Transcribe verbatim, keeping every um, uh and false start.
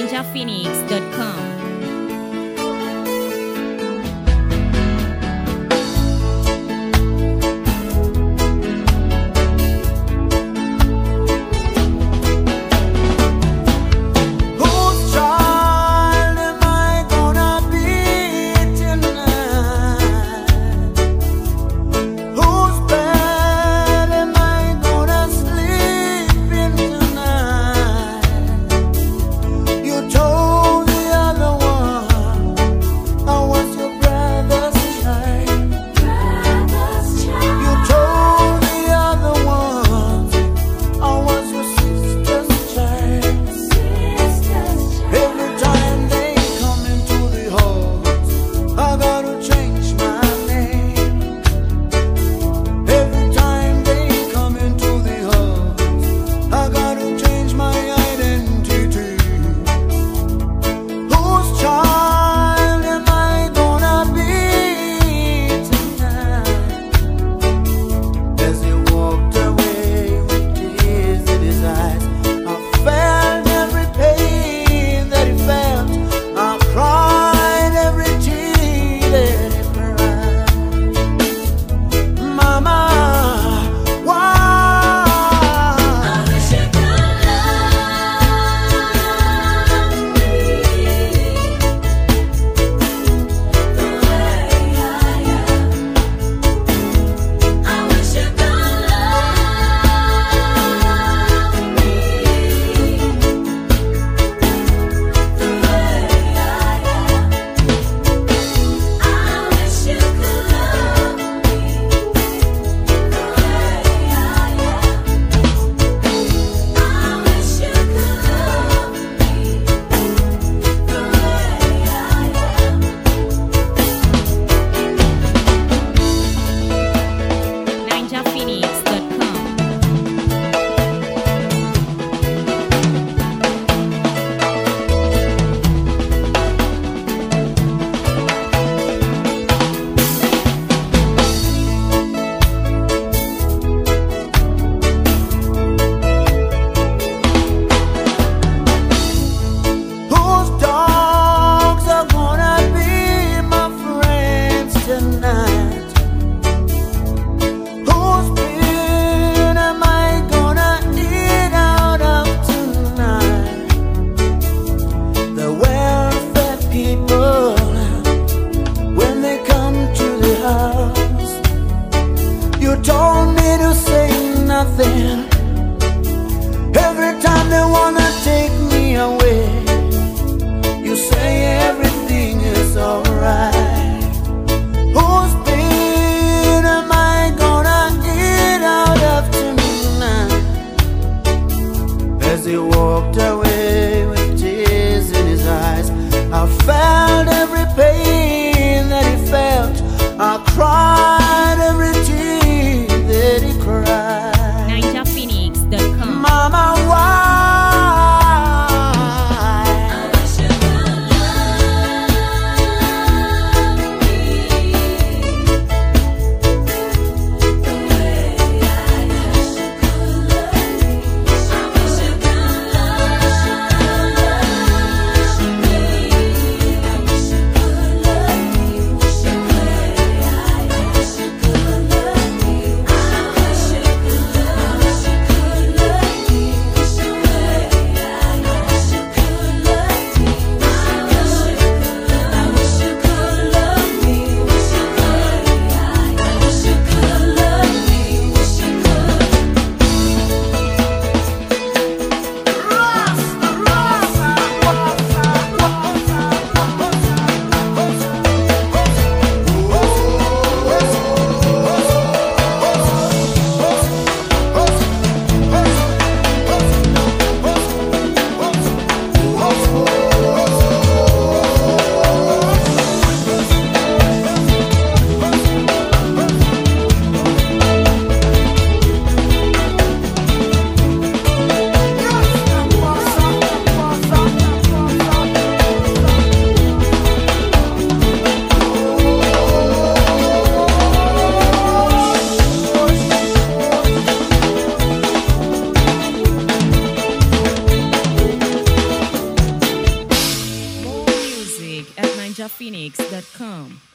ninja phoenix dot com. Every time they wanna take me away, you say everything is alright. Whose pain am I gonna eat out of tonight? As he walked away with tears in his eyes, I felt every pain that he felt. I cried every tear that he cried. Mama, why? I wish you could love phoenix dot com.